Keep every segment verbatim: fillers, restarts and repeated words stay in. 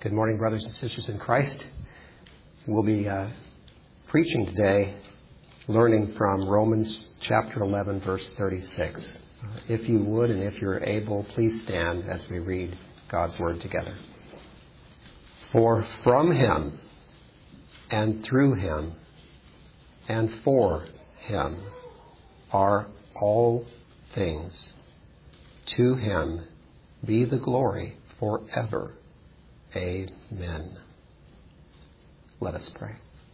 Good morning, brothers and sisters in Christ. We'll be uh, preaching today, learning from Romans chapter eleven, verse thirty-six. Uh, if you would and if you're able, please stand as we read God's Word together. For from Him, and through Him, and for Him are all things. To Him be the glory forever. Amen. Let us pray.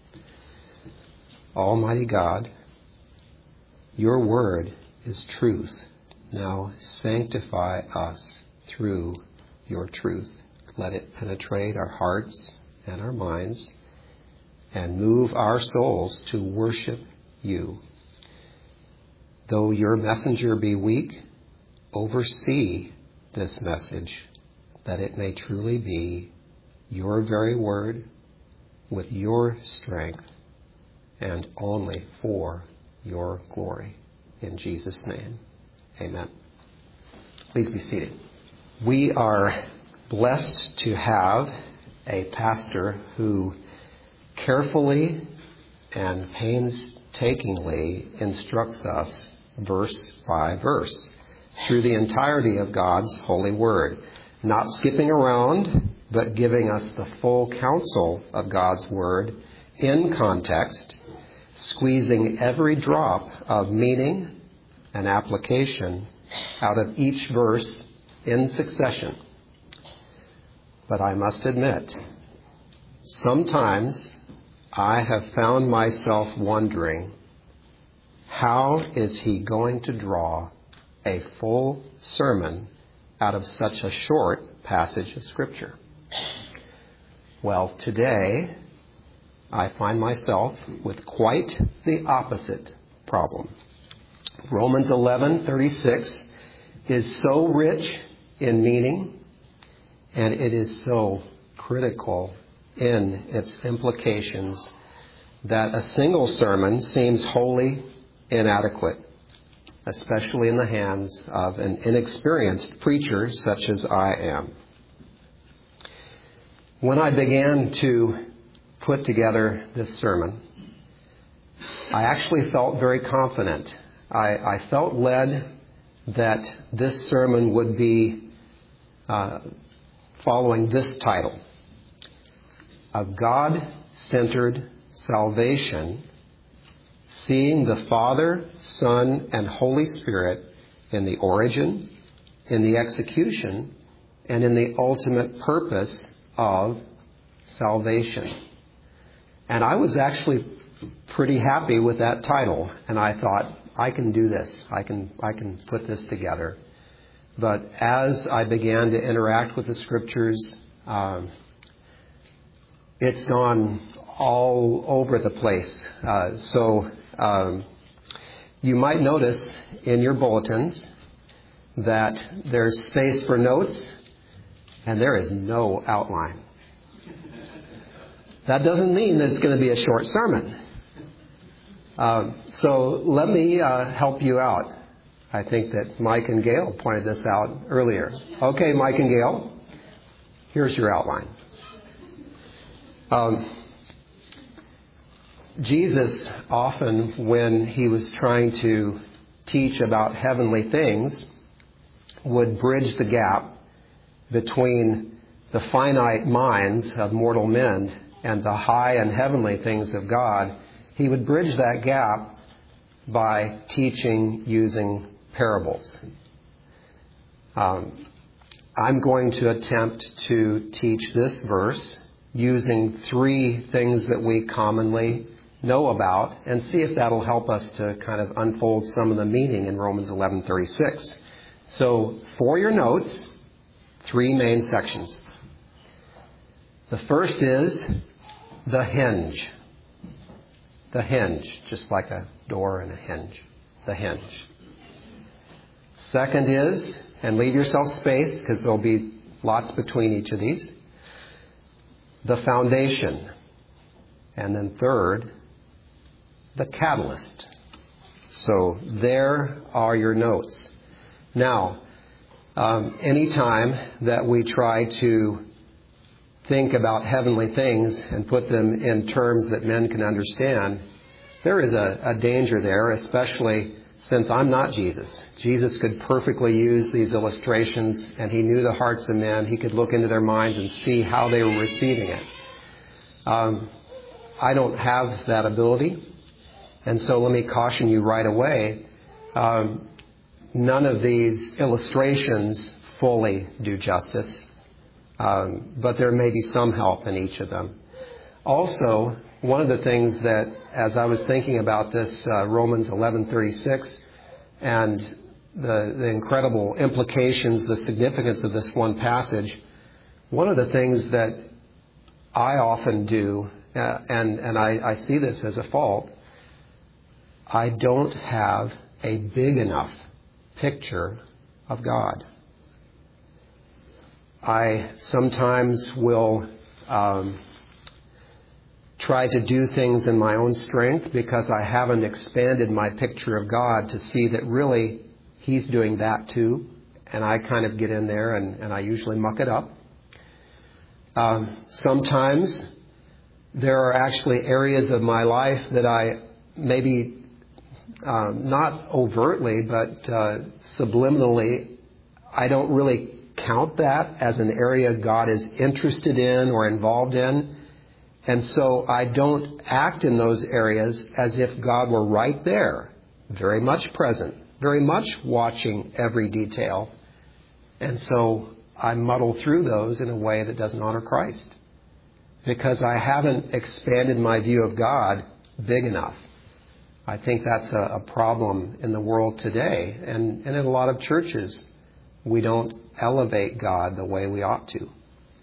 Almighty God, your word is truth. Now sanctify us through your truth. Let it penetrate our hearts and our minds and move our souls to worship you. Though your messenger be weak, oversee this message, that it may truly be your very word with your strength and only for your glory. In Jesus' name, amen. Please be seated. We are blessed to have a pastor who carefully and painstakingly instructs us verse by verse through the entirety of God's holy word. Not skipping around, but giving us the full counsel of God's Word in context, squeezing every drop of meaning and application out of each verse in succession. But I must admit, sometimes I have found myself wondering, how is he going to draw a full sermon out of such a short passage of Scripture? Well, today I find myself with quite the opposite problem. Romans eleven thirty-six is so rich in meaning, and it is so critical in its implications that a single sermon seems wholly inadequate, especially in the hands of an inexperienced preacher such as I am. When I began to put together this sermon, I actually felt very confident. I, I felt led that this sermon would be uh, following this title: A God-Centered Salvation, Seeing the Father, Son, and Holy Spirit in the origin, in the execution, and in the ultimate purpose of salvation. And I was actually pretty happy with that title, and I thought, I can do this. I can I can put this together. But as I began to interact with the Scriptures, um, it's gone all over the place. Uh, so um, you might notice in your bulletins that there's space for notes, and there is no outline. That doesn't mean that it's going to be a short sermon. Uh, so let me uh, help you out. I think that Mike and Gail pointed this out earlier. Okay, Mike and Gail, here's your outline. Um, Jesus often, when he was trying to teach about heavenly things, would bridge the gap between the finite minds of mortal men and the high and heavenly things of God. He would bridge that gap by teaching using parables. Um, I'm going to attempt to teach this verse using three things that we commonly know about and see if that'll help us to kind of unfold some of the meaning in Romans eleven thirty-six. So for your notes, three main sections. The first is the hinge. The hinge, just like a door and a hinge. The hinge. Second is, and leave yourself space because there'll be lots between each of these, the foundation. And then third, the catalyst. So there are your notes. Now, um, anytime that we try to think about heavenly things and put them in terms that men can understand, there is a, a danger there, especially since I'm not Jesus. Jesus could perfectly use these illustrations, and he knew the hearts of men. He could look into their minds and see how they were receiving it. Um, I don't have that ability, and so let me caution you right away. Um, none of these illustrations fully do justice, um, but there may be some help in each of them. Also, one of the things that, as I was thinking about this, uh, Romans eleven thirty-six, and the, the incredible implications, the significance of this one passage, one of the things that I often do, uh, and, and I, I see this as a fault, I don't have a big enough picture of God. I sometimes will um, try to do things in my own strength because I haven't expanded my picture of God to see that really He's doing that too. And I kind of get in there and, and I usually muck it up. Um, sometimes there are actually areas of my life that I maybe um, not overtly but uh, subliminally, I don't really count that as an area God is interested in or involved in. And so I don't act in those areas as if God were right there, very much present, very much watching every detail. And so I muddle through those in a way that doesn't honor Christ, because I haven't expanded my view of God big enough. I think that's a, a problem in the world today. And, and in a lot of churches, we don't elevate God the way we ought to.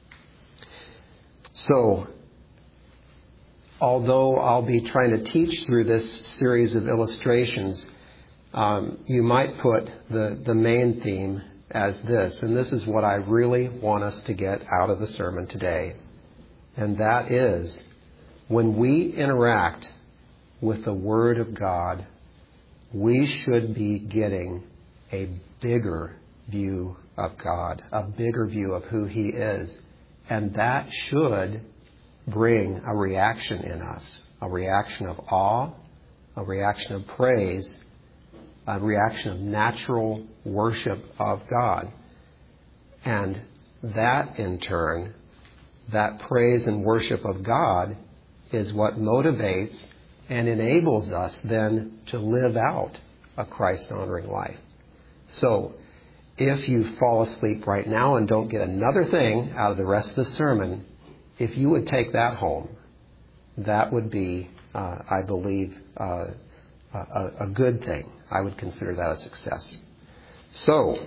So, although I'll be trying to teach through this series of illustrations, um, you might put the, the main theme as this, and this is what I really want us to get out of the sermon today. And that is, when we interact with the Word of God, we should be getting a bigger view of God, a bigger view of who He is. And that should bring a reaction in us, a reaction of awe, a reaction of praise, a reaction of natural worship of God. And that, in turn, that praise and worship of God is what motivates and enables us then to live out a Christ-honoring life. So, if you fall asleep right now and don't get another thing out of the rest of the sermon, if you would take that home, that would be, uh, I believe, uh, a, a good thing. I would consider that a success. So,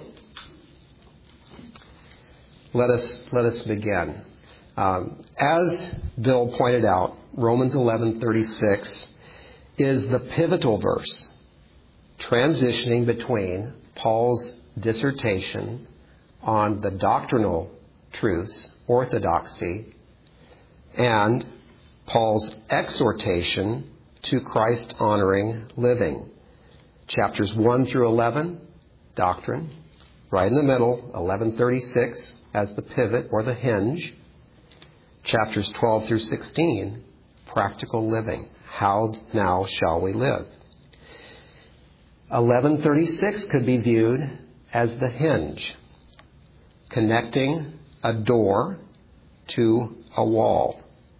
let us let us begin. Um, as Bill pointed out, Romans eleven thirty-six is the pivotal verse, transitioning between Paul's dissertation on the doctrinal truths, orthodoxy, and Paul's exhortation to Christ-honoring living. Chapters one through eleven, doctrine. Right in the middle, eleven thirty-six as the pivot or the hinge. Chapters twelve through sixteen, practical living. How now shall we live? eleven thirty-six could be viewed as the hinge, connecting a door to a wall.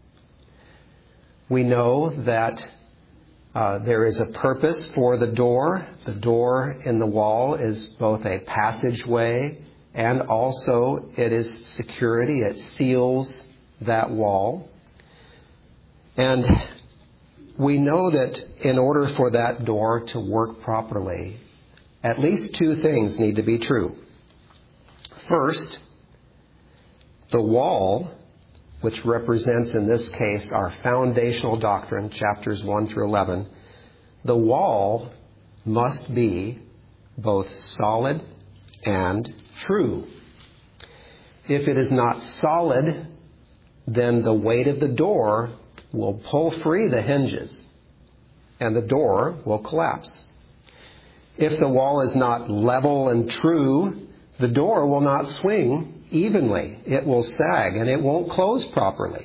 We know that uh, there is a purpose for the door. The door in the wall is both a passageway and also it is security. It seals that wall. And we know that in order for that door to work properly, at least two things need to be true. First, the wall, which represents in this case our foundational doctrine, chapters one through eleven, the wall must be both solid and true. If it is not solid, then the weight of the door will pull free the hinges and the door will collapse. If the wall is not level and true, the door will not swing evenly. It will sag and it won't close properly.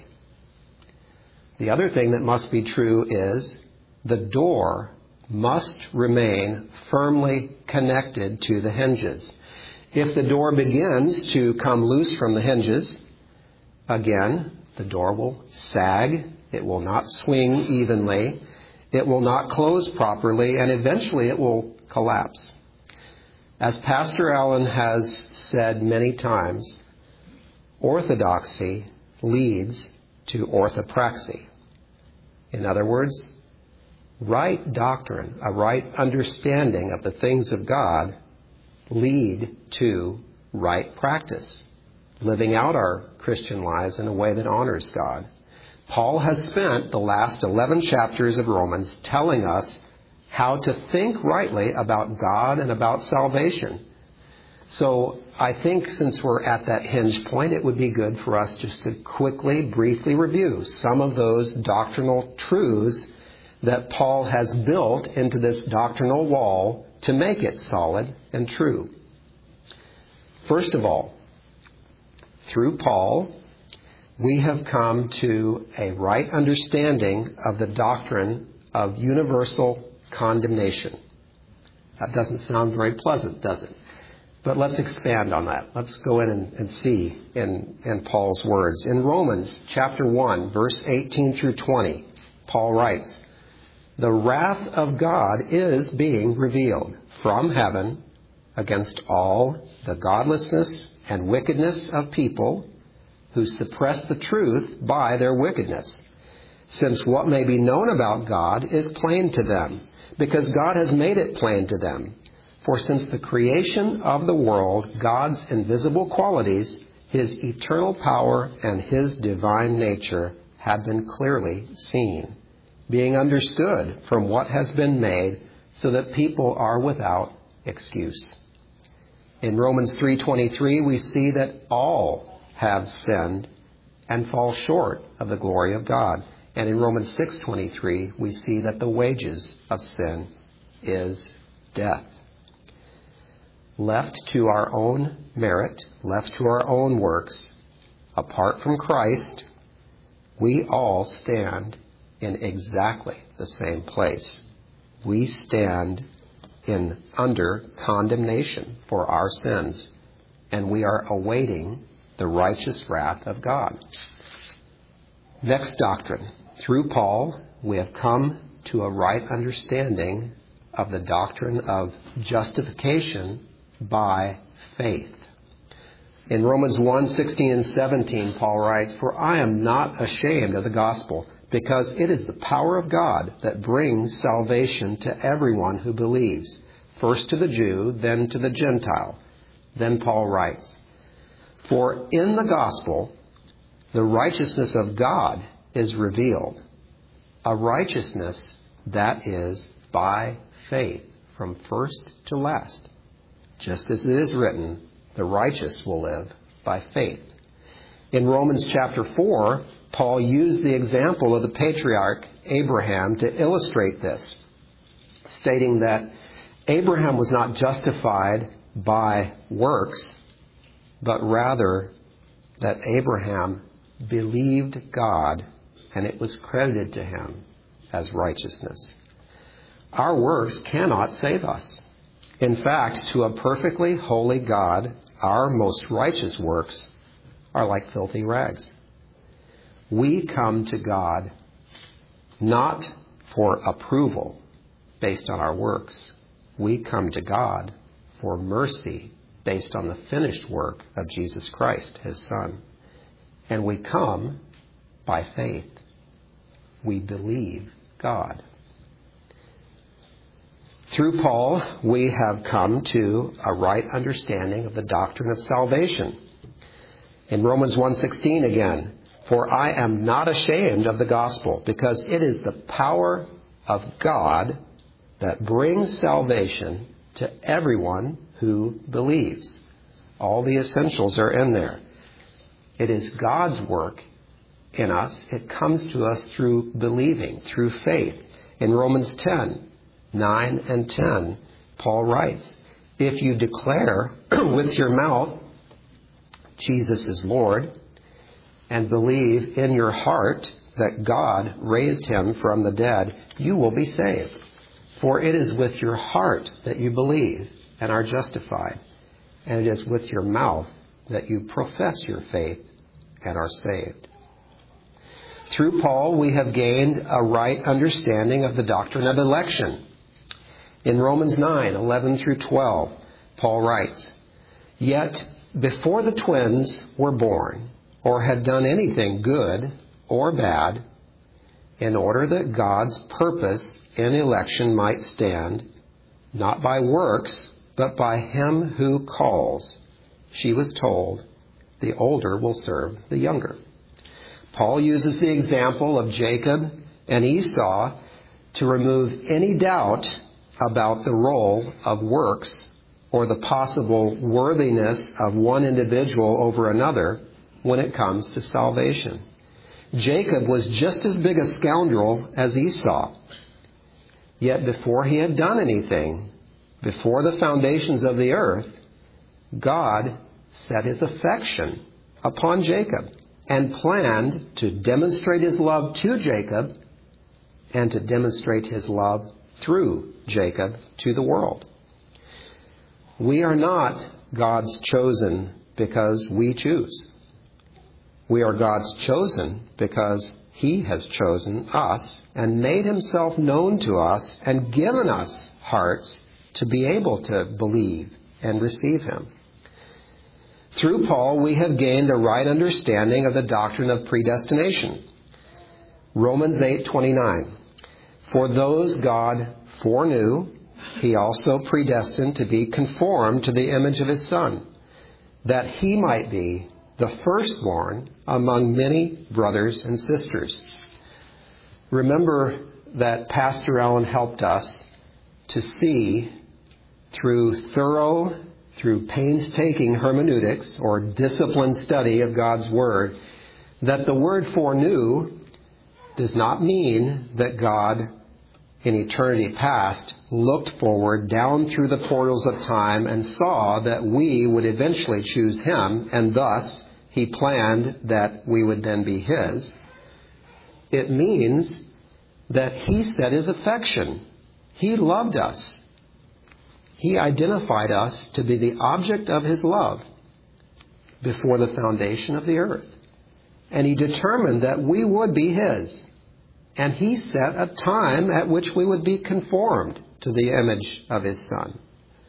The other thing that must be true is the door must remain firmly connected to the hinges. If the door begins to come loose from the hinges, again, the door will sag. It will not swing evenly. It will not close properly, and eventually it will collapse. As Pastor Allen has said many times, orthodoxy leads to orthopraxy. In other words, right doctrine, a right understanding of the things of God lead to right practice, living out our Christian lives in a way that honors God. Paul has spent the last eleven chapters of Romans telling us how to think rightly about God and about salvation. So I think since we're at that hinge point, it would be good for us just to quickly, briefly review some of those doctrinal truths that Paul has built into this doctrinal wall to make it solid and true. First of all, through Paul, we have come to a right understanding of the doctrine of universal condemnation. That doesn't sound very pleasant, does it? But let's expand on that. Let's go in and, and see in, in Paul's words. In Romans chapter one, verse eighteen through twenty, Paul writes, "The wrath of God is being revealed from heaven against all the godlessness and wickedness of people who suppress the truth by their wickedness, since what may be known about God is plain to them, because God has made it plain to them. For since the creation of the world, God's invisible qualities, his eternal power, and his divine nature have been clearly seen, being understood from what has been made, so that people are without excuse." In Romans three twenty-three, we see that all have sinned and fall short of the glory of God. And in Romans six twenty-three, we see that the wages of sin is death. Left to our own merit, left to our own works, apart from Christ, we all stand in exactly the same place. We stand in under condemnation for our sins, and we are awaiting the righteous wrath of God. Next doctrine. Through Paul, we have come to a right understanding of the doctrine of justification by faith. In Romans one sixteen and seventeen, Paul writes, "For I am not ashamed of the gospel, because it is the power of God that brings salvation to everyone who believes, first to the Jew, then to the Gentile." Then Paul writes, "For in the gospel, the righteousness of God is revealed, a righteousness that is by faith from first to last. Just as it is written, the righteous will live by faith." In Romans chapter four, Paul used the example of the patriarch Abraham to illustrate this, stating that Abraham was not justified by works, but rather that Abraham believed God and it was credited to him as righteousness. Our works cannot save us. In fact, to a perfectly holy God, our most righteous works are like filthy rags. We come to God not for approval based on our works. We come to God for mercy based on the finished work of Jesus Christ, his Son. And we come by faith. We believe God. Through Paul, we have come to a right understanding of the doctrine of salvation. In Romans one sixteen again, "For I am not ashamed of the gospel, because it is the power of God that brings salvation to everyone who believes." All the essentials are in there. It is God's work in us. It comes to us through believing, through faith. In Romans ten, nine and ten, Paul writes, "If you declare with your mouth Jesus is Lord and believe in your heart that God raised him from the dead, you will be saved. For it is with your heart that you believe and are justified, and it is with your mouth that you profess your faith and are saved. Through Paul, we have gained a right understanding of the doctrine of election. In Romans nine, eleven through twelve, Paul writes, "Yet before the twins were born, or had done anything good or bad, in order that God's purpose in election might stand, not by works, but by him who calls, she was told, the older will serve the younger." Paul uses the example of Jacob and Esau to remove any doubt about the role of works or the possible worthiness of one individual over another when it comes to salvation. Jacob was just as big a scoundrel as Esau. Yet before he had done anything, before the foundations of the earth, God set his affection upon Jacob and planned to demonstrate his love to Jacob and to demonstrate his love through Jacob to the world. We are not God's chosen because we choose. We are God's chosen because he has chosen us and made himself known to us and given us hearts to be able to believe and receive him. Through Paul, we have gained a right understanding of the doctrine of predestination. Romans eight twenty-nine. For those God foreknew, he also predestined to be conformed to the image of his Son, that he might be the firstborn among many brothers and sisters. Remember that Pastor Ellen helped us to see through thorough through painstaking hermeneutics or disciplined study of God's Word, that the word foreknew does not mean that God in eternity past looked forward down through the portals of time and saw that we would eventually choose him, and thus he planned that we would then be his. It means that he set his affection. He loved us. He identified us to be the object of his love before the foundation of the earth. And he determined that we would be his. And he set a time at which we would be conformed to the image of his Son.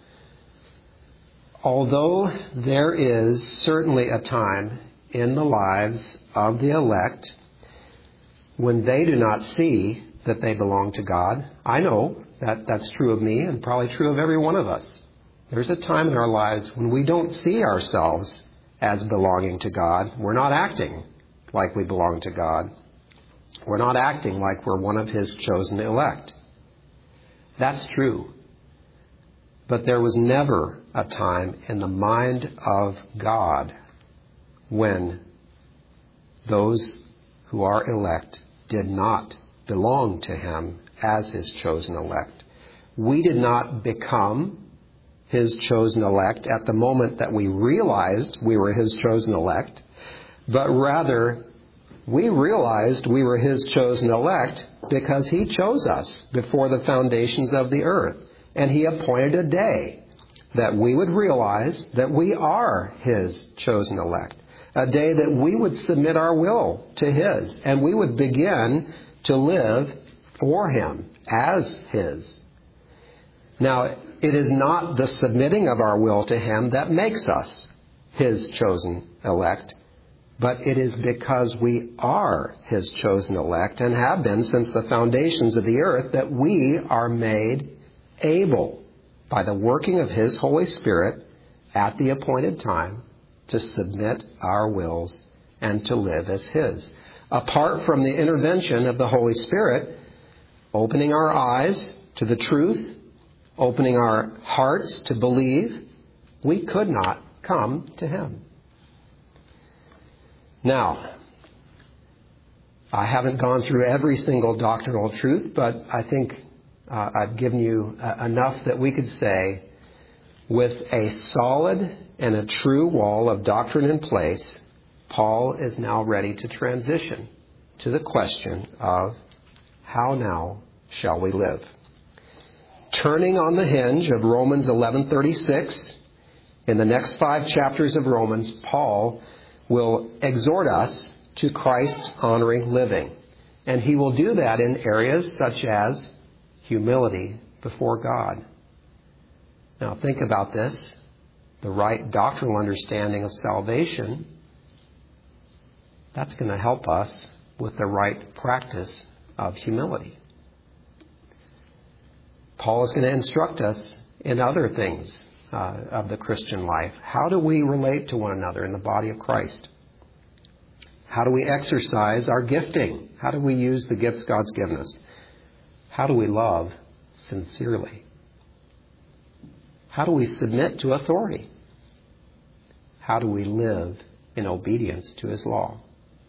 Although there is certainly a time in the lives of the elect when they do not see that they belong to God, I know that that's true of me and probably true of every one of us. There's a time in our lives when we don't see ourselves as belonging to God. We're not acting like we belong to God. We're not acting like we're one of his chosen elect. That's true. But there was never a time in the mind of God when those who are elect did not belong to him as his chosen elect. We did not become his chosen elect at the moment that we realized we were his chosen elect, but rather we realized we were his chosen elect because he chose us before the foundations of the earth. And he appointed a day that we would realize that we are his chosen elect. A day that we would submit our will to his and we would begin to live for him as his. Now, it is not the submitting of our will to him that makes us his chosen elect, but it is because we are his chosen elect and have been since the foundations of the earth that we are made able by the working of his Holy Spirit at the appointed time to submit our wills and to live as his. Apart from the intervention of the Holy Spirit, opening our eyes to the truth, opening our hearts to believe, we could not come to him. Now, I haven't gone through every single doctrinal truth, but I think uh, I've given you uh, enough that we could say with a solid and a true wall of doctrine in place, Paul is now ready to transition to the question of how now shall we live? Turning on the hinge of Romans eleven thirty-six, in the next five chapters of Romans, Paul will exhort us to Christ-honoring living. And he will do that in areas such as humility before God. Now think about this. The right doctrinal understanding of salvation, that's going to help us with the right practice of humility. Paul is going to instruct us in other things uh, of the Christian life. How do we relate to one another in the body of Christ? How do we exercise our gifting? How do we use the gifts God's given us? How do we love sincerely? How do we submit to authority? How do we live in obedience to His law?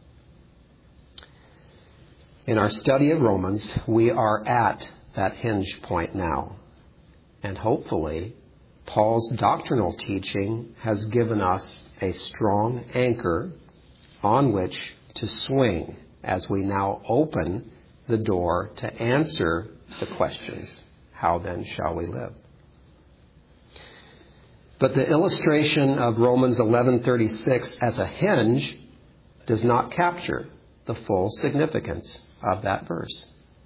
In our study of Romans, we are at that hinge point now. And hopefully, Paul's doctrinal teaching has given us a strong anchor on which to swing as we now open the door to answer the questions, how then shall we live? But the illustration of Romans eleven thirty-six as a hinge does not capture the full significance of that verse.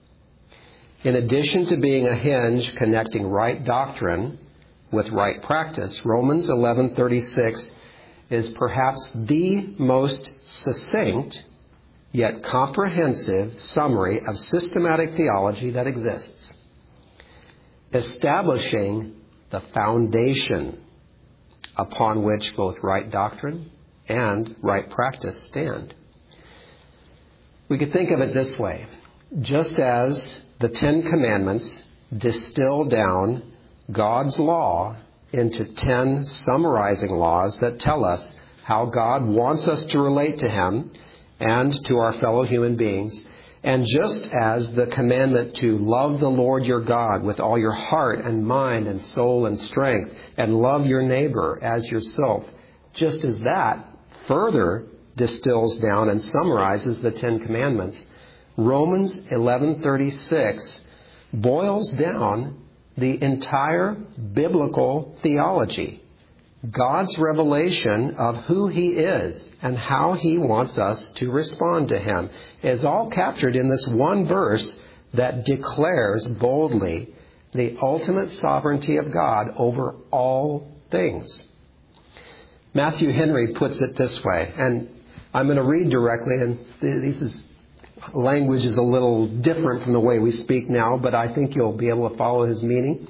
In addition to being a hinge connecting right doctrine with right practice, Romans eleven thirty-six is perhaps the most succinct yet comprehensive summary of systematic theology that exists, establishing the foundation upon which both right doctrine and right practice stand. We could think of it this way. Just as the Ten Commandments distill down God's law into ten summarizing laws that tell us how God wants us to relate to Him and to our fellow human beings, and just as the commandment to love the Lord your God with all your heart and mind and soul and strength, and love your neighbor as yourself, just as that further distills down and summarizes the Ten Commandments, Romans eleven thirty-six boils down the entire biblical theology, God's revelation of who He is and how He wants us to respond to Him, is all captured in this one verse that declares boldly the ultimate sovereignty of God over all things. Matthew Henry puts it this way, and I'm going to read directly, and this is language is a little different from the way we speak now, but I think you'll be able to follow his meaning.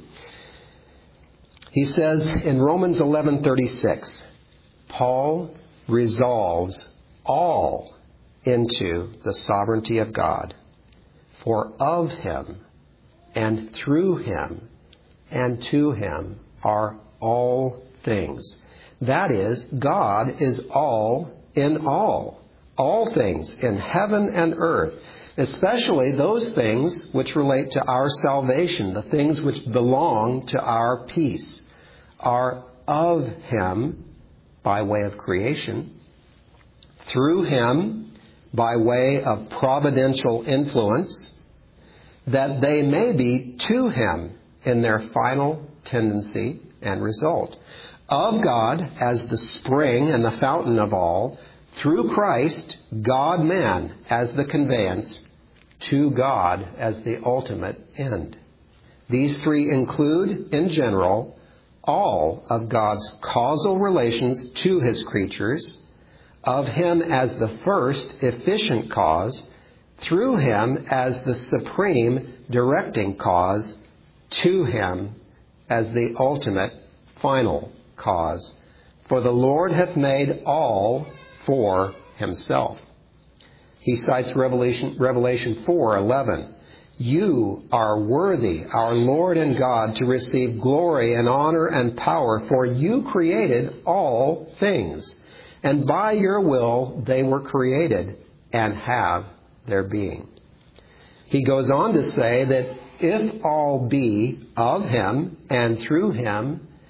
He says in Romans eleven thirty-six, Paul resolves all into the sovereignty of God, for of Him and through Him and to Him are all things. That is, God is all in all. All things in heaven and earth, especially those things which relate to our salvation, the things which belong to our peace, are of Him by way of creation, through Him by way of providential influence, that they may be to Him in their final tendency and result. Of God as the spring and the fountain of all, through Christ, God-man as the conveyance, to God as the ultimate end. These three include, in general, all of God's causal relations to His creatures, of Him as the first efficient cause, through Him as the supreme directing cause, to Him as the ultimate final cause. For the Lord hath made all for Himself. He cites Revelation, Revelation four eleven. You are worthy, our Lord and God, to receive glory and honor and power, for you created all things, and by your will they were created and have their being. He goes on to say that if all be of Him and through Him,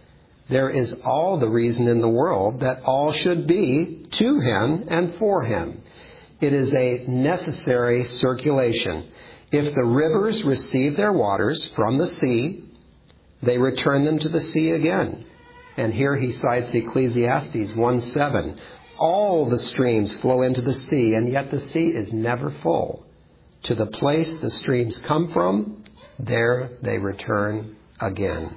there is all the reason in the world that all should be to him and for him. It is a necessary circulation. If the rivers receive their waters from the sea, they return them to the sea again. And here he cites Ecclesiastes one seven. All the streams flow into the sea, and yet the sea is never full. To the place the streams come from, there they return again.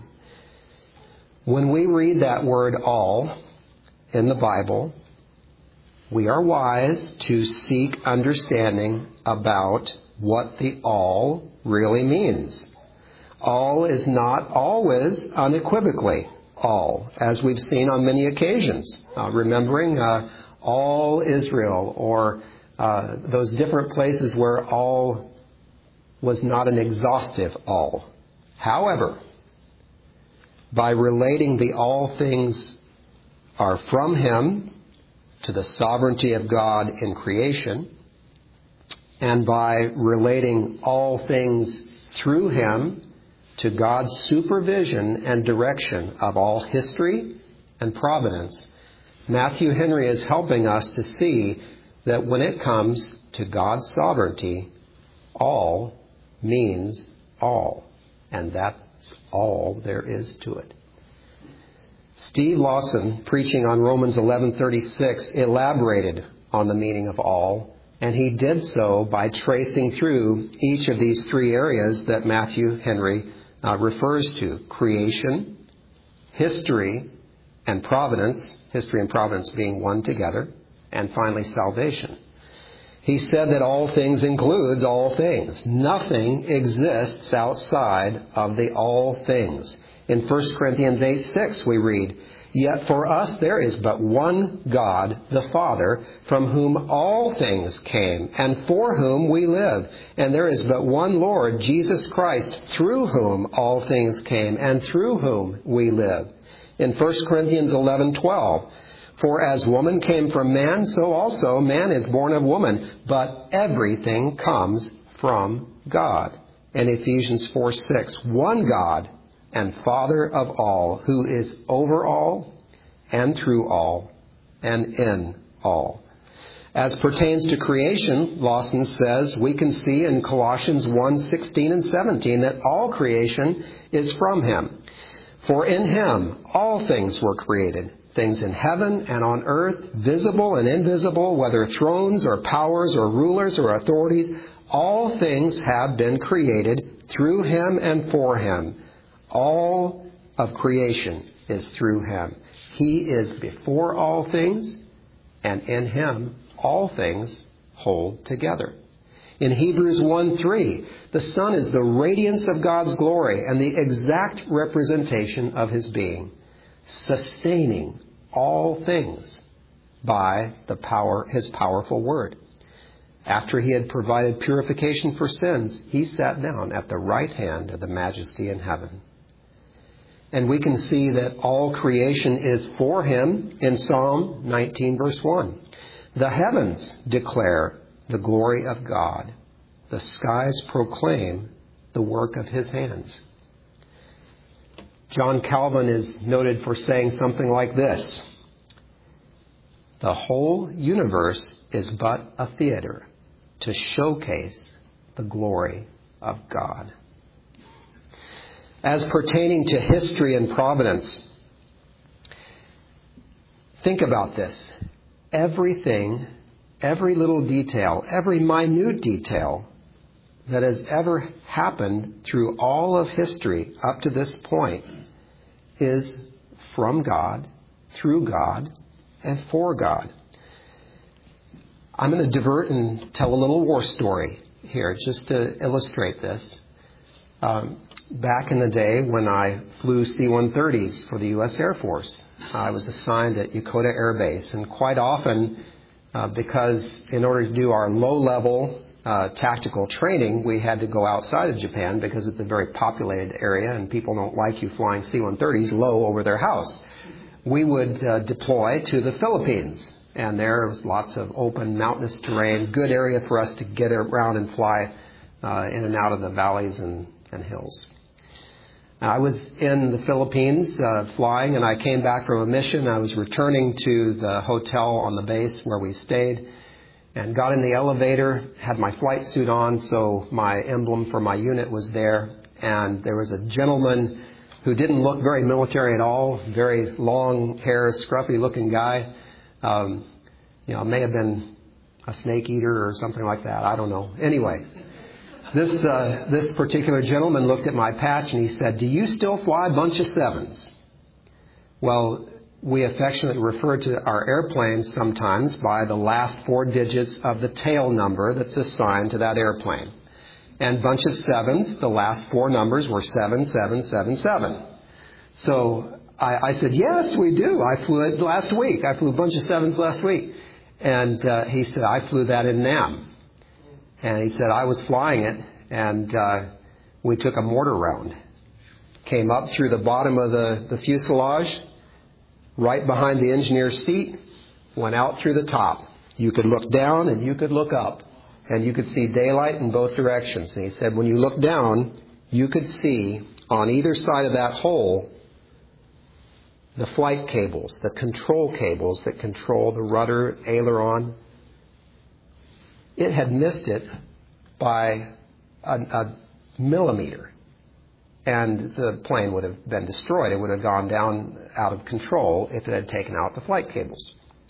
When we read that word all in the Bible, we are wise to seek understanding about what the all really means. All is not always unequivocally all, as we've seen on many occasions. Uh, remembering uh, all Israel, or uh, those different places where all was not an exhaustive all. However, by relating the all things are from him to the sovereignty of God in creation, and by relating all things through him to God's supervision and direction of all history and providence, Matthew Henry is helping us to see that when it comes to God's sovereignty, all means all, and that's all there is to it. Steve Lawson, preaching on Romans eleven thirty-six, elaborated on the meaning of all, and he did so by tracing through each of these three areas that Matthew Henry Uh, refers to: creation, history, and providence, history and providence being one together, and finally salvation. He said that all things includes all things. Nothing exists outside of the all things. In First Corinthians eight six we read, "Yet for us there is but one God, the Father, from whom all things came, and for whom we live. And there is but one Lord, Jesus Christ, through whom all things came, and through whom we live." In First Corinthians eleven twelve, "For as woman came from man, so also man is born of woman, but everything comes from God." In Ephesians four six, "One God and Father of all, who is over all, and through all, and in all." As pertains to creation, Lawson says, we can see in Colossians one sixteen and seventeen that all creation is from him. "For in him all things were created, things in heaven and on earth, visible and invisible, whether thrones or powers or rulers or authorities, all things have been created through him and for him." All of creation is through him. He is before all things, and in him all things hold together. In Hebrews one three, "The Son is the radiance of God's glory and the exact representation of his being, sustaining all things by the power, his powerful word." After he had provided purification for sins, he sat down at the right hand of the Majesty in heaven. And we can see that all creation is for him in Psalm nineteen verse one. "The heavens declare the glory of God. The skies proclaim the work of his hands." John Calvin is noted for saying something like this: "The whole universe is but a theater to showcase the glory of God." As pertaining to history and providence, think about this. Everything, every little detail, every minute detail that has ever happened through all of history up to this point is from God, through God, and for God. I'm going to divert and tell a little war story here just to illustrate this. Um, Back in the day when I flew C one thirties for the U S Air Force, I was assigned at Yokota Air Base. And quite often, uh, because in order to do our low-level uh, tactical training, we had to go outside of Japan because it's a very populated area and people don't like you flying C one thirties low over their house. We would uh, deploy to the Philippines. And there was lots of open mountainous terrain, good area for us to get around and fly uh, in and out of the valleys and, and hills. I was in the Philippines uh, flying, and I came back from a mission. I was returning to the hotel on the base where we stayed and got in the elevator, had my flight suit on, so my emblem for my unit was there. And there was a gentleman who didn't look very military at all, very long hair, scruffy-looking guy. Um, you know, may have been a snake eater or something like that. I don't know. Anyway, this uh, this particular gentleman looked at my patch and he said, "Do you still fly bunch of sevens?" Well, we affectionately refer to our airplanes sometimes by the last four digits of the tail number that's assigned to that airplane. And bunch of sevens, the last four numbers were seven seven seven seven. So I, I said, "Yes, we do. I flew it last week. I flew a bunch of sevens last week." And uh, he said, "I flew that in Nam." And he said, "I was flying it, and uh, we took a mortar round. Came up through the bottom of the, the fuselage, right behind the engineer's seat, went out through the top. You could look down and you could look up, and you could see daylight in both directions." And he said, when you look down, you could see on either side of that hole the flight cables, the control cables that control the rudder, aileron. It had missed it by a, a millimeter, and the plane would have been destroyed. It would have gone down out of control if it had taken out the flight cables.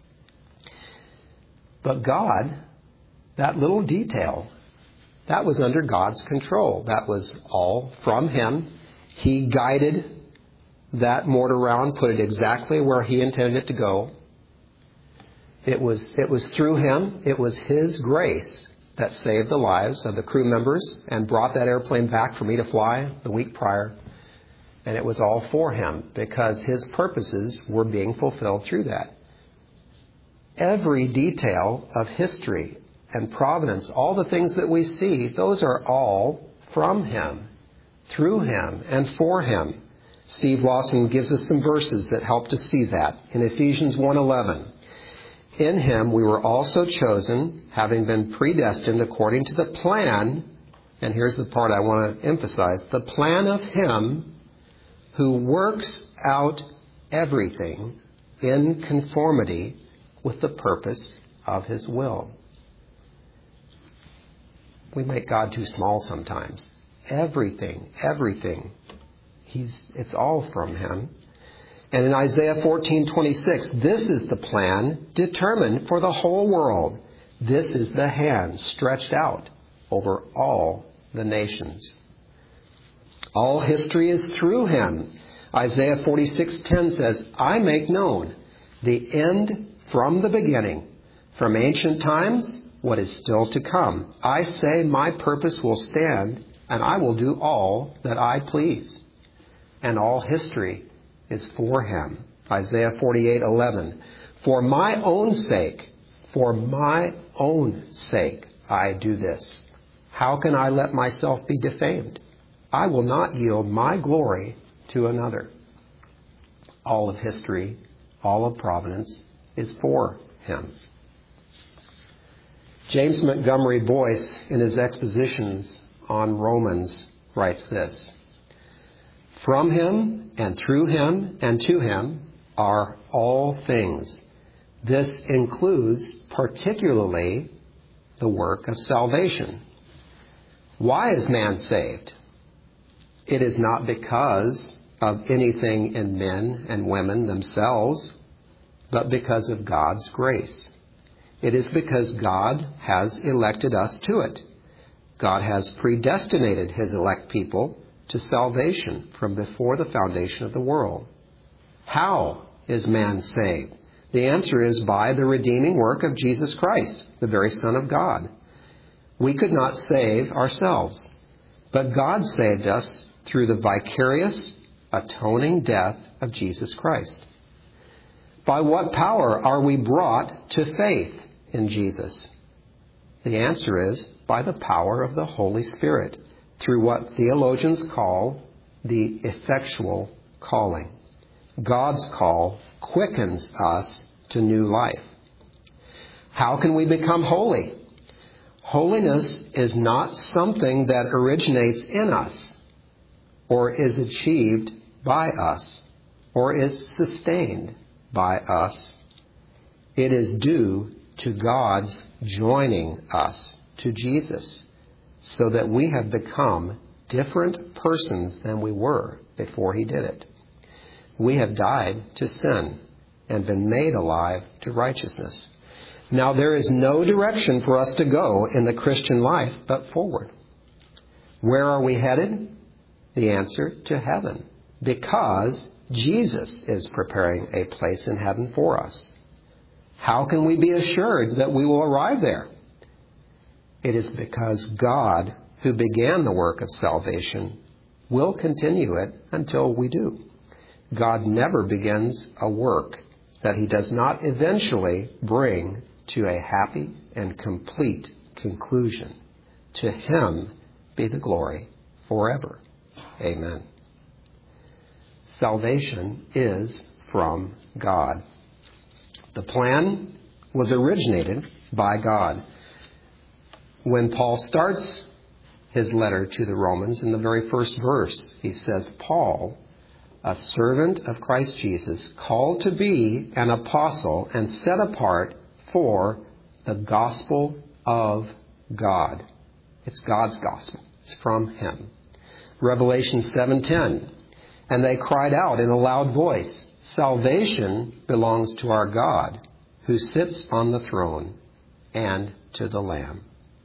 But God, that little detail, that was under God's control. That was all from Him. He guided that mortar round, put it exactly where He intended it to go. It was, it was through Him. It was His grace that saved the lives of the crew members and brought that airplane back for me to fly the week prior. And it was all for Him because His purposes were being fulfilled through that. Every detail of history and providence, all the things that we see, those are all from Him, through Him, and for Him. Steve Lawson gives us some verses that help to see that. In Ephesians one eleven, "In Him we were also chosen, having been predestined according to the plan," and here's the part I want to emphasize, "the plan of Him who works out everything in conformity with the purpose of His will." We make God too small sometimes. Everything, everything. He's, it's all from Him. And in Isaiah fourteen twenty-six, "This is the plan determined for the whole world. This is the hand stretched out over all the nations." All history is through Him. Isaiah forty-six ten says, "I make known the end from the beginning, from ancient times what is still to come. I say my purpose will stand, and I will do all that I please." And all history is for Him. Isaiah forty-eight eleven, "For my own sake, for my own sake, I do this. How can I let myself be defamed? I will not yield my glory to another." All of history, all of providence is for Him. James Montgomery Boyce, in his expositions on Romans, writes this: "From Him and through Him and to Him are all things. This includes particularly the work of salvation." Why is man saved? It is not because of anything in men and women themselves, but because of God's grace. It is because God has elected us to it. God has predestinated His elect people to salvation from before the foundation of the world. How is man saved? The answer is by the redeeming work of Jesus Christ, the very Son of God. We could not save ourselves, but God saved us through the vicarious, atoning death of Jesus Christ. By what power are we brought to faith in Jesus? The answer is by the power of the Holy Spirit, through what theologians call the effectual calling. God's call quickens us to new life. How can we become holy? Holiness is not something that originates in us. or is achieved by us, or is sustained by us. It is due to God's joining us to Jesus, so that we have become different persons than we were before he did it. We have died to sin and been made alive to righteousness. Now there is no direction for us to go in the Christian life but forward. Where are we headed? The answer, to heaven, because Jesus is preparing a place in heaven for us. How can we be assured that we will arrive there? It is because God, who began the work of salvation, will continue it until we do. God never begins a work that he does not eventually bring to a happy and complete conclusion. To him be the glory forever. Amen. Salvation is from God. The plan was originated by God. When Paul starts his letter to the Romans, in the very first verse, he says, Paul, a servant of Christ Jesus, called to be an apostle and set apart for the gospel of God. It's God's gospel. It's from him. Revelation seven ten. And they cried out in a loud voice, salvation belongs to our God, who sits on the throne, and to the Lamb.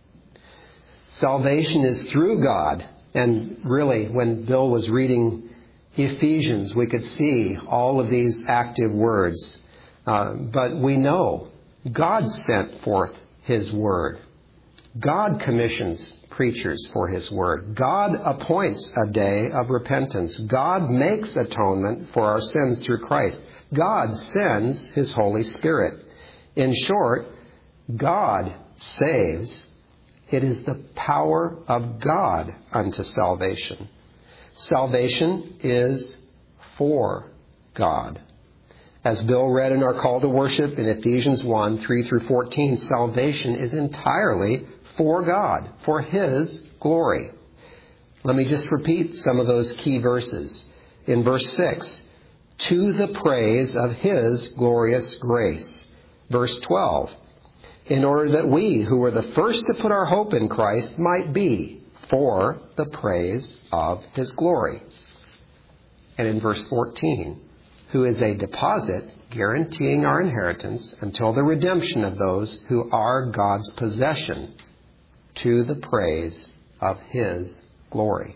Salvation is through God. And really, when Bill was reading Ephesians, we could see all of these active words. Uh, but we know God sent forth his word. God commissions preachers for his word. God appoints a day of repentance. God makes atonement for our sins through Christ. God sends his Holy Spirit. In short, God saves. It is the power of God unto salvation. Salvation is for God. As Bill read in our call to worship in Ephesians one, three through fourteen, salvation is entirely for God, for his glory. Let me just repeat some of those key verses. In verse six, to the praise of his glorious grace. Verse twelve, in order that we, who were the first to put our hope in Christ, might be for the praise of his glory. And in verse fourteen, who is a deposit guaranteeing our inheritance until the redemption of those who are God's possession, to the praise of his glory.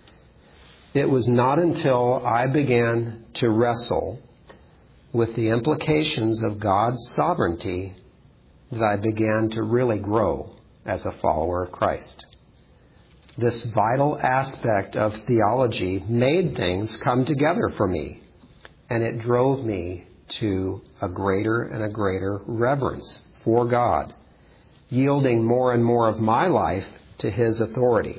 It was not until I began to wrestle with the implications of God's sovereignty that I began to really grow as a follower of Christ. This vital aspect of theology made things come together for me, and it drove me to a greater and a greater reverence for God, yielding more and more of my life to his authority.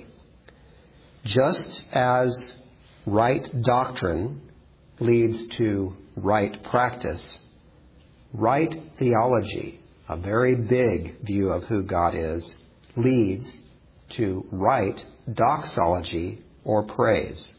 Just as right doctrine leads to right practice, right theology, a very big view of who God is, leads to right doxology or praise.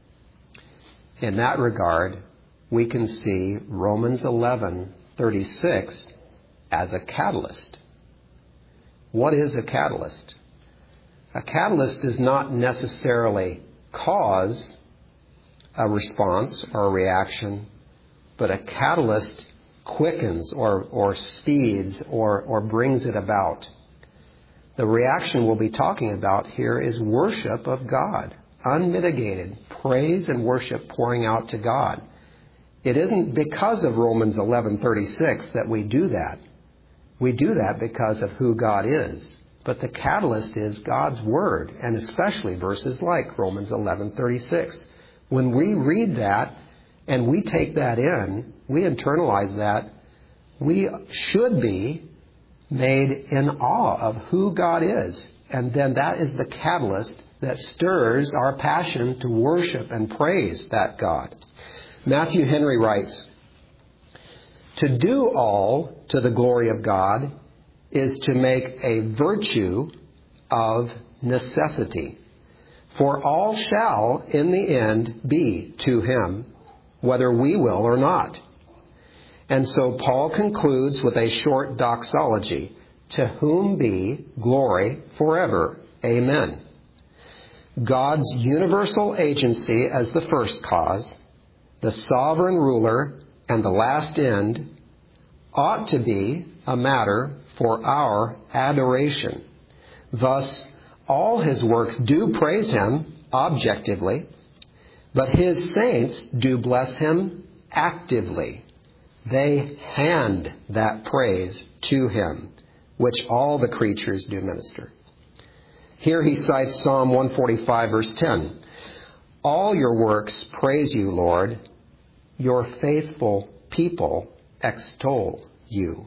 In that regard, we can see Romans eleven thirty-six as a catalyst. What is a catalyst? A catalyst does not necessarily cause a response or a reaction, but a catalyst quickens or, or speeds or, or brings it about. The reaction we'll be talking about here is worship of God, unmitigated praise and worship pouring out to God. It isn't because of Romans eleven thirty-six that we do that. We do that because of who God is. But the catalyst is God's Word, and especially verses like Romans eleven thirty-six. When we read that and we take that in, we internalize that, we should be made in awe of who God is. And then that is the catalyst that stirs our passion to worship and praise that God. Matthew Henry writes, to do all to the glory of God is to make a virtue of necessity. For all shall, in the end, be to him, whether we will or not. And so Paul concludes with a short doxology, to whom be glory forever. Amen. God's universal agency as the first cause, the sovereign ruler, and the last end ought to be a matter for our adoration. Thus, all his works do praise him objectively, but his saints do bless him actively. They hand that praise to him, which all the creatures do minister. Here he cites Psalm one forty-five, verse ten. All your works praise you, Lord. Your faithful people extol you.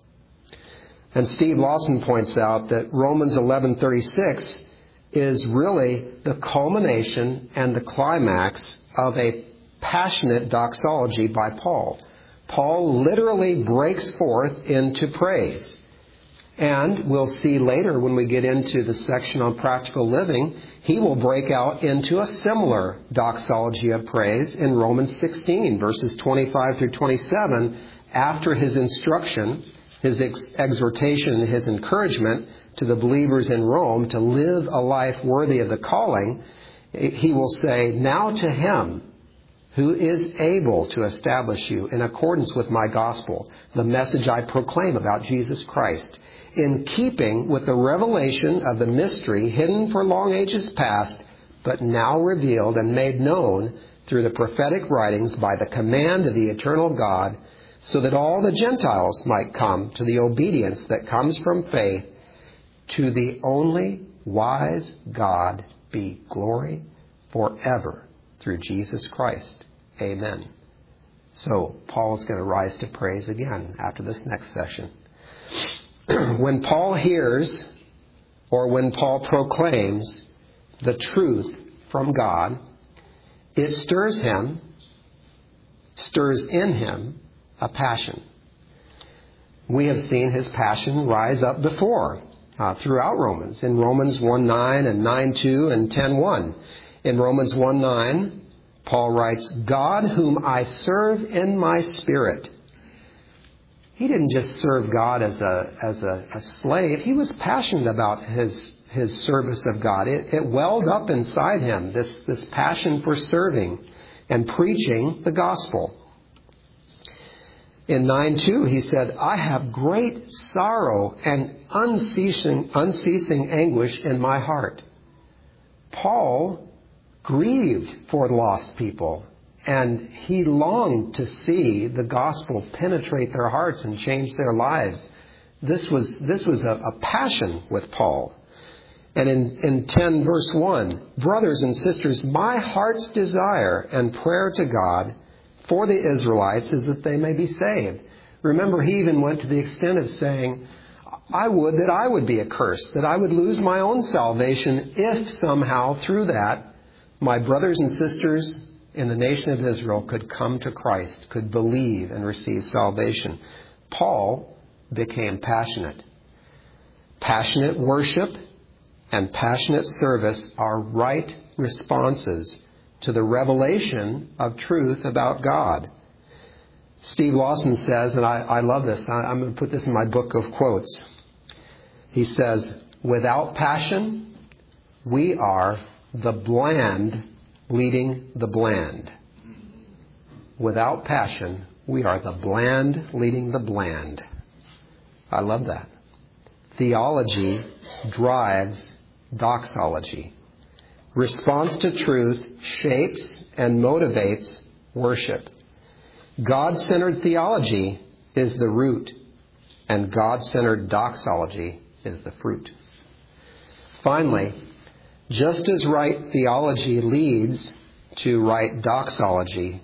And Steve Lawson points out that Romans eleven thirty-six is really the culmination and the climax of a passionate doxology by Paul. Paul literally breaks forth into praise. And we'll see later when we get into the section on practical living, he will break out into a similar doxology of praise in Romans sixteen, verses twenty-five through twenty-seven, after his instruction, his ex- exhortation, his encouragement to the believers in Rome to live a life worthy of the calling. He will say, now to him who is able to establish you in accordance with my gospel, the message I proclaim about Jesus Christ, in keeping with the revelation of the mystery hidden for long ages past, but now revealed and made known through the prophetic writings by the command of the eternal God, so that all the Gentiles might come to the obedience that comes from faith. To the only wise God be glory forever through Jesus Christ. Amen. So Paul is going to rise to praise again after this next session. When Paul hears, or when Paul proclaims the truth from God, it stirs him, stirs in him a passion. We have seen his passion rise up before uh, throughout Romans. In Romans one nine and nine two and ten one. In Romans one nine, Paul writes, God whom I serve in my spirit. He didn't just serve God as a as a, a slave. He was passionate about his his service of God. It, it welled up inside him, this, this passion for serving and preaching the gospel. In nine two, he said, I have great sorrow and unceasing, unceasing anguish in my heart. Paul grieved for lost people, and he longed to see the gospel penetrate their hearts and change their lives. This was this was a, a passion with Paul. And in, in ten verse one, brothers and sisters, my heart's desire and prayer to God for the Israelites is that they may be saved. Remember, he even went to the extent of saying, I would that I would be accursed, that I would lose my own salvation if somehow through that my brothers and sisters in the nation of Israel could come to Christ, could believe and receive salvation. Paul became passionate. Passionate worship and passionate service are right responses to the revelation of truth about God. Steve Lawson says, and I, I love this, I, I'm going to put this in my book of quotes. He says, without passion, we are the bland leading the bland. Without passion, we are the bland leading the bland. I love that. Theology drives doxology. Response to truth shapes and motivates worship. God-centered theology is the root, and God-centered doxology is the fruit. Finally, just as right theology leads to right doxology,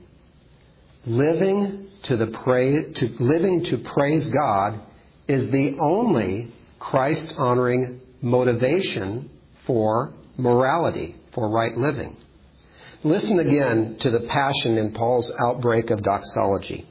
living to the praise, to living to praise God is the only Christ-honoring motivation for morality, for right living. Listen again to the passion in Paul's outbreak of doxology.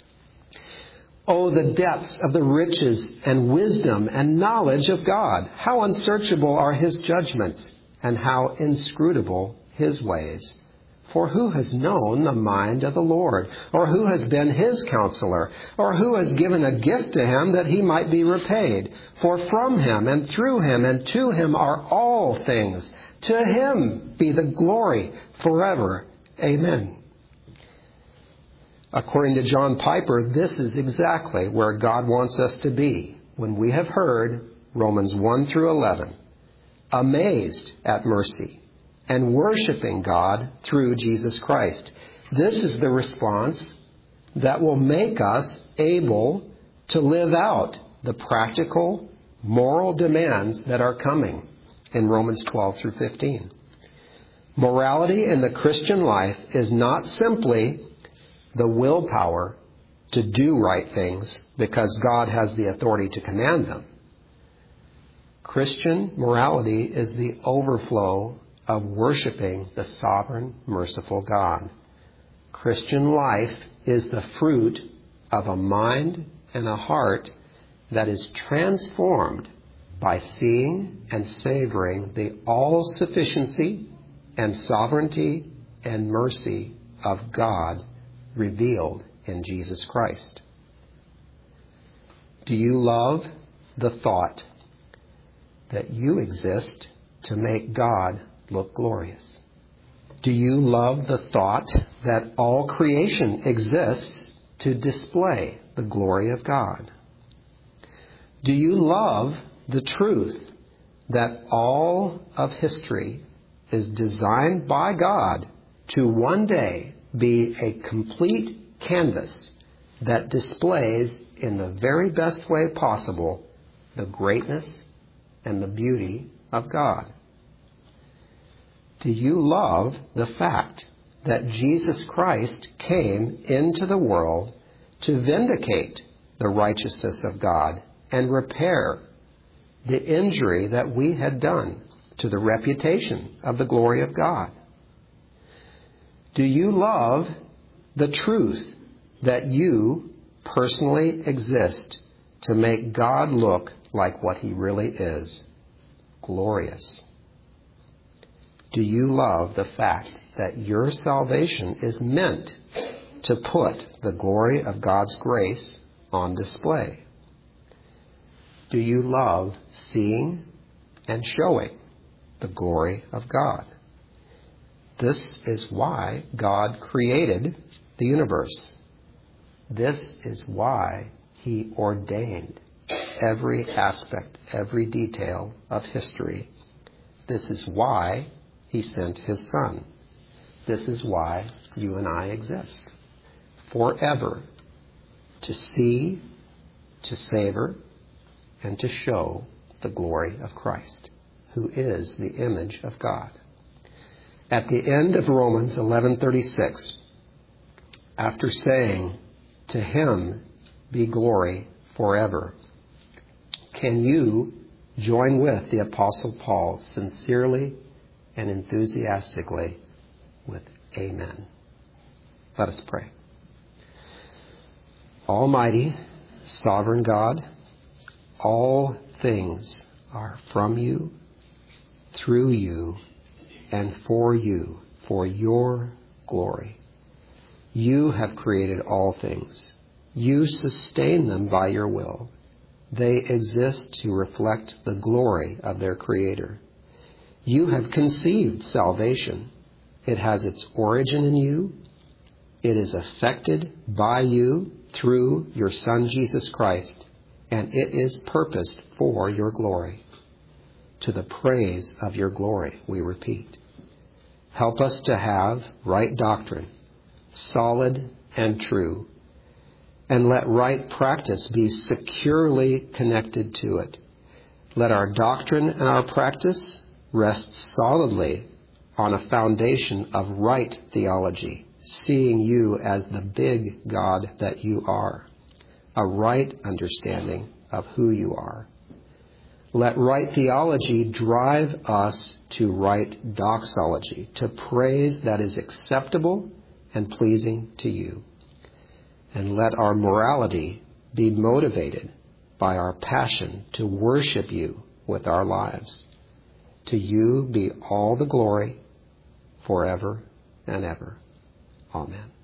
Oh, the depths of the riches and wisdom and knowledge of God! How unsearchable are his judgments and how inscrutable his ways. For who has known the mind of the Lord? Or who has been his counselor? Or who has given a gift to him that he might be repaid? For from him and through him and to him are all things. To him be the glory forever. Amen. According to John Piper, this is exactly where God wants us to be when we have heard Romans one through eleven, amazed at mercy and worshiping God through Jesus Christ. This is the response that will make us able to live out the practical, moral demands that are coming in Romans twelve through fifteen. Morality in the Christian life is not simply the willpower to do right things because God has the authority to command them. Christian morality is the overflow of worshiping the sovereign, merciful God. Christian life is the fruit of a mind and a heart that is transformed by seeing and savoring the all-sufficiency and sovereignty and mercy of God revealed in Jesus Christ. Do you love the thought that you exist to make God look glorious? Do you love the thought that all creation exists to display the glory of God? Do you love the truth that all of history is designed by God to one day be a complete canvas that displays in the very best way possible the greatness and the beauty of God? Do you love the fact that Jesus Christ came into the world to vindicate the righteousness of God and repair the injury that we had done to the reputation of the glory of God? Do you love the truth that you personally exist to make God look like what he really is? Glorious. Do you love the fact that your salvation is meant to put the glory of God's grace on display? Do you love seeing and showing the glory of God? This is why God created the universe. This is why he ordained every aspect, every detail of history. This is why he sent his Son. This is why you and I exist. Forever. To see, to savor, and to show the glory of Christ, who is the image of God. At the end of Romans eleven thirty-six, after saying, "To him be glory forever," can you join with the Apostle Paul sincerely and enthusiastically with amen? Let us pray. Almighty, sovereign God, all things are from you, through you, and for you, for your glory. You have created all things. You sustain them by your will. They exist to reflect the glory of their Creator. You have conceived salvation. It has its origin in you. It is affected by you through your Son, Jesus Christ, and it is purposed for your glory. To the praise of your glory, we repeat. Help us to have right doctrine, solid and true, and let right practice be securely connected to it. Let our doctrine and our practice rest solidly on a foundation of right theology, seeing you as the big God that you are, a right understanding of who you are. Let right theology drive us to right doxology, to praise that is acceptable and pleasing to you. And let our morality be motivated by our passion to worship you with our lives. To you be all the glory forever and ever. Amen.